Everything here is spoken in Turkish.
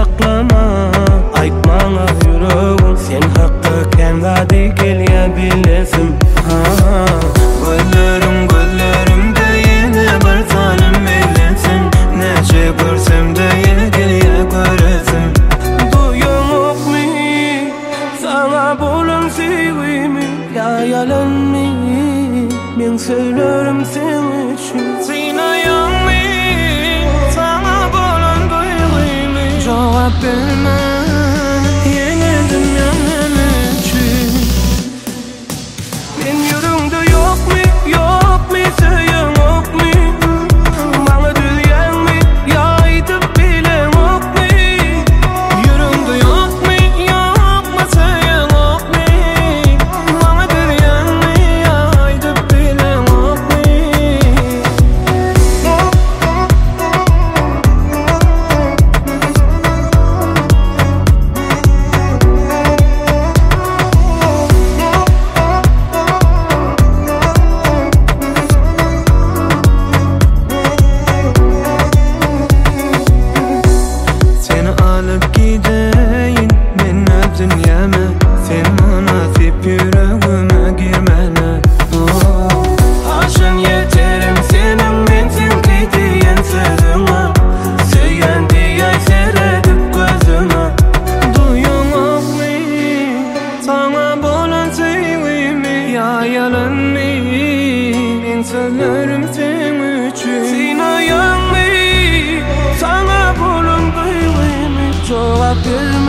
saklama, aytmana yüreğim. Sen hakka kendi gelebilesin. Gözlerim gözlerimde yine bir tanem eylesin. Nece görsem de yine geliye göresin. Duyuyor mu sana bulan sevimi? Ya yalan mı? Ben söylerim senin için. Sinayan mı? Sana bulan duygumu cevap verme. Yenildim yanım için. Ben yüreğimde yok mu? Yok mu? Söyleyen yok mu? Bana diyen mi? Ya aytıp bilen yok mu? Yüreğimde yok mu? Yok mu? Söyleyen yok mu? Bana diyen mi? Ya aytıp bilen yok mu? Seni alıp gideyim ben dünyama. Sen münasip yüreğime girmene. Aşın yeterim senin ben sen diyen sözüme. Söyleyen diye seyredip gözüme. Duyuyor mu? Sana bulan sevimi ya yalan mı? Ben söylerim senin için. Sinayan mı? Sana bulan duygumu cevap verme.